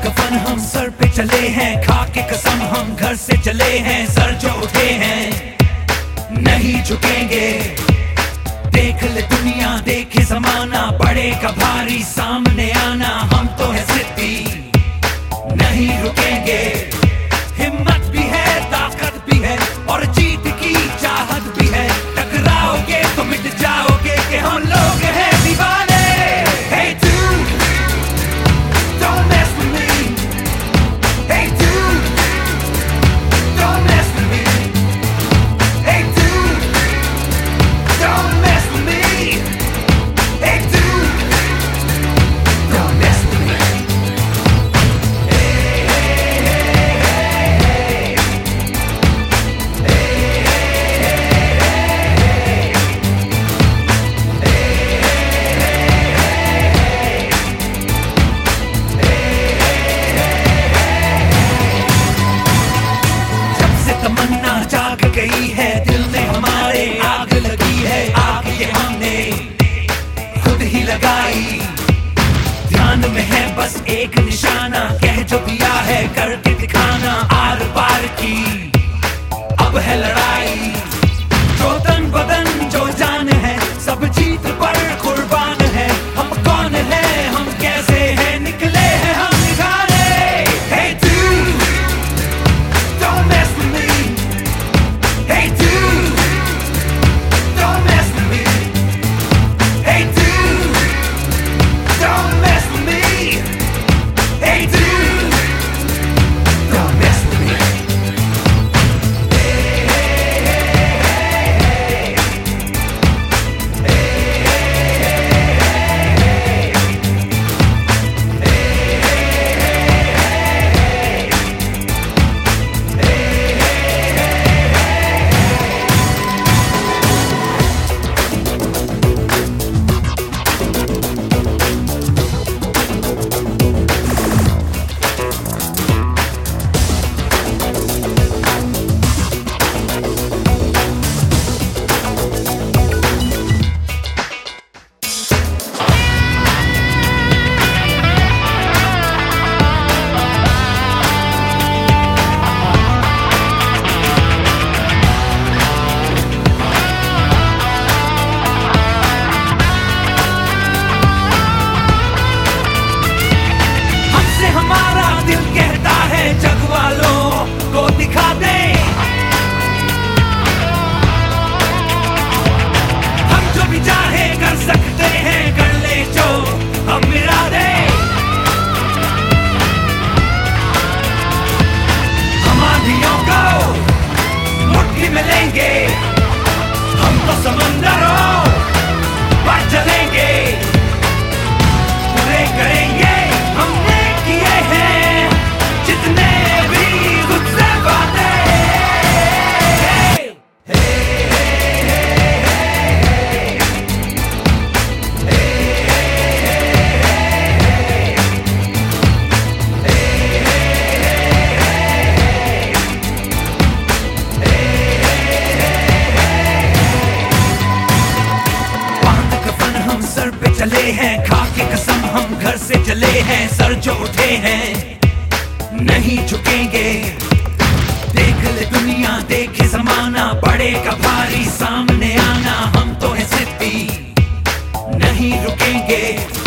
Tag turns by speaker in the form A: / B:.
A: कफन हम सर पे चले हैं, खा के कसम हम घर से चले हैं। सर जो उठे हैं नहीं झुकेंगे, देख ले दुनिया देखे जमाना, पड़ेगा भारी सामने आना। हम तो है जिद्दी नहीं रुकेंगे, हिम्मत भी है ताकत भी है और जीत की चाहत भी है। टकराओगे तो मिट जाओगे कि हम लोग हैं दीवाने। Hey dude, don't mess with me. Hey dude, don't mess with me. Hey dude, don't mess with me. Hey dude, don't mess with me. तमन्ना जाग गई है दिल में हमारे, आग लगी है आग ये हमने खुद ही लगाई। ध्यान में है बस एक निशाना, कह जो दिया है करके दिखाना। आर पार की अब है लड़ाई, जो तन बदन जो जान है सब जीत पर कुर्बान है। हम कौन है हम कैसे हैं निकले हैं हम निखारे। Hey dude, don't mess with me. Hey dude, don't mess with me. Hey dude, don't mess with me. Hey dude, don't mess with me. जग वालों को दिखा दे हम जो भी चाहे कर सकते हैं, कर ले जो हम मिला दे। हम आंधियों को मुट्ठी में लेंगे, हम तो समंदरों पर चलेंगे। पूरे करेंगे हमने किए हैं जितने भी गुस्से बातें। बांध कफन हम सर पे चले हैं, खा के कसम हम घर से चले हैं। सर जो उठे हैं नहीं झुकेंगे, देख ले दुनिया देखे जमाना, पड़ेगा भारी सामने आना। हम तो है जिद्दी नहीं रुकेंगे।